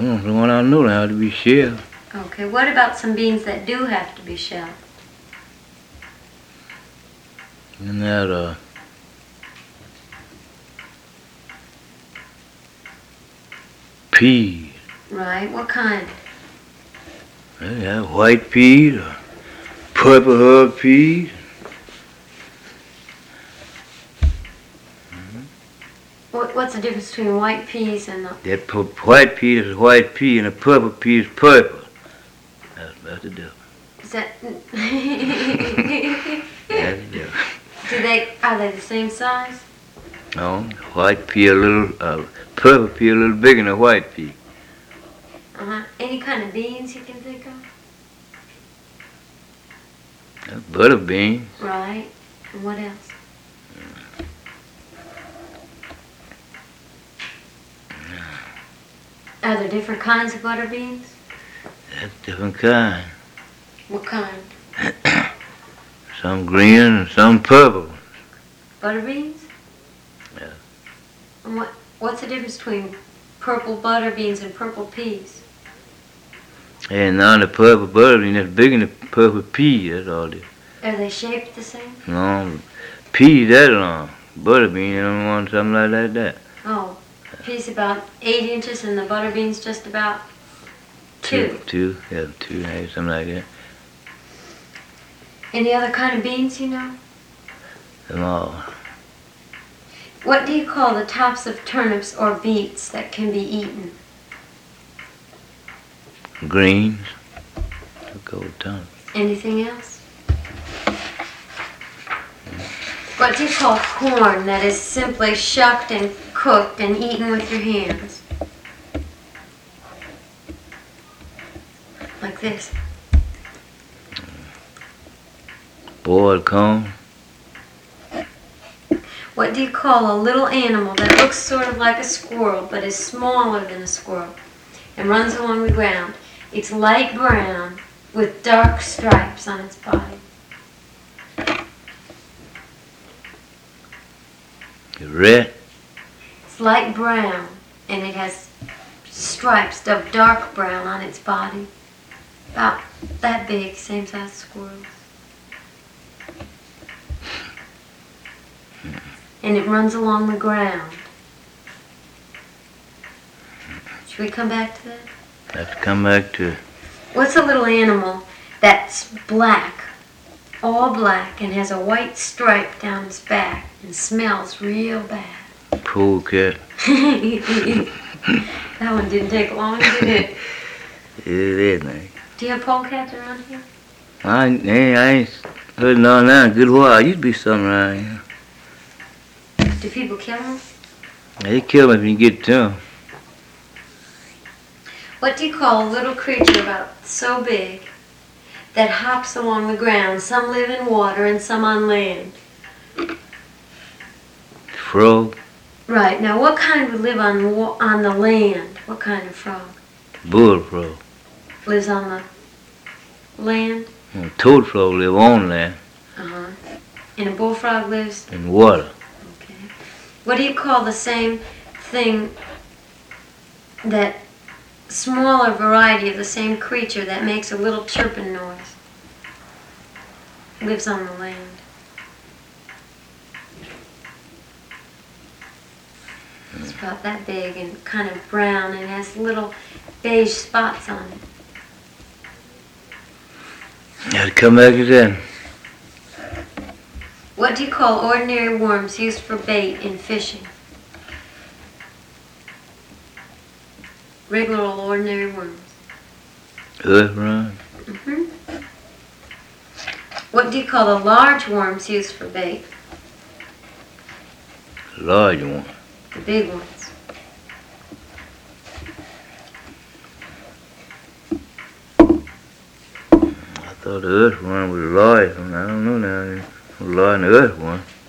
Some the one I know how to be shelled. Okay, what about some beans that do have to be shelled? And that peas. Right, what kind? Yeah, white peas or purple hub peas. What's the difference between white peas and the... That white pea is a white pea and a purple pea is purple. That's about the difference. Is that... That's the difference. Are they the same size? No, white pea a little, purple pea a little bigger than a white pea. Uh-huh. Any kind of beans you can think of? Butter beans. Right. And what else? Are there different kinds of butter beans? That's different kind. What kind? Some green and some purple. Butter beans? Yeah. And what's the difference between purple butter beans and purple peas? And now the purple butter bean that's bigger than the purple pea, that's all it is. Are they shaped the same? No, pea that long. Butter bean, you don't want something like that. Oh, peas about 8 inches and the butter beans just about 2. Two, something like that. Any other kind of beans you know? Them all. What do you call the tops of turnips or beets that can be eaten? Greens. Gold tongue. Anything else? What do you call corn that is simply shucked and cooked and eaten with your hands? Like this. Boiled corn. What do you call a little animal that looks sort of like a squirrel but is smaller than a squirrel and runs along the ground? It's light brown with dark stripes on its body. Red. It's light brown and it has stripes of dark brown on its body. About that big, same size as squirrels. And it runs along the ground. Should we come back to that? Let's come back to What's a little animal that's black, all black, and has a white stripe down its back and smells real bad? polecat. That one didn't take long, did it? It is, man. Do you have polecats around here? I ain't heard none now in a good while. Used to be something around here. Do people kill them? They kill them if you get to them. What do you call a little creature about so big that hops along the ground? Some live in water and some on land. Frog. Right. Now, what kind would live on the land? What kind of frog? Bullfrog. Lives on the land? Toad frog live on land. Uh-huh. And a bullfrog lives? In water. Okay. What do you call the same thing, that smaller variety of the same creature that makes a little chirping noise? Lives on the land. It's about that big and kind of brown and has little beige spots on it. Gotta come back to that. What do you call ordinary worms used for bait in fishing? Regular old ordinary worms. Earthworm. Mm-hmm. What do you call the large worms used for bait? Large one. The big ones. I thought the earthworm was large. I don't know now. Large than the earthworm.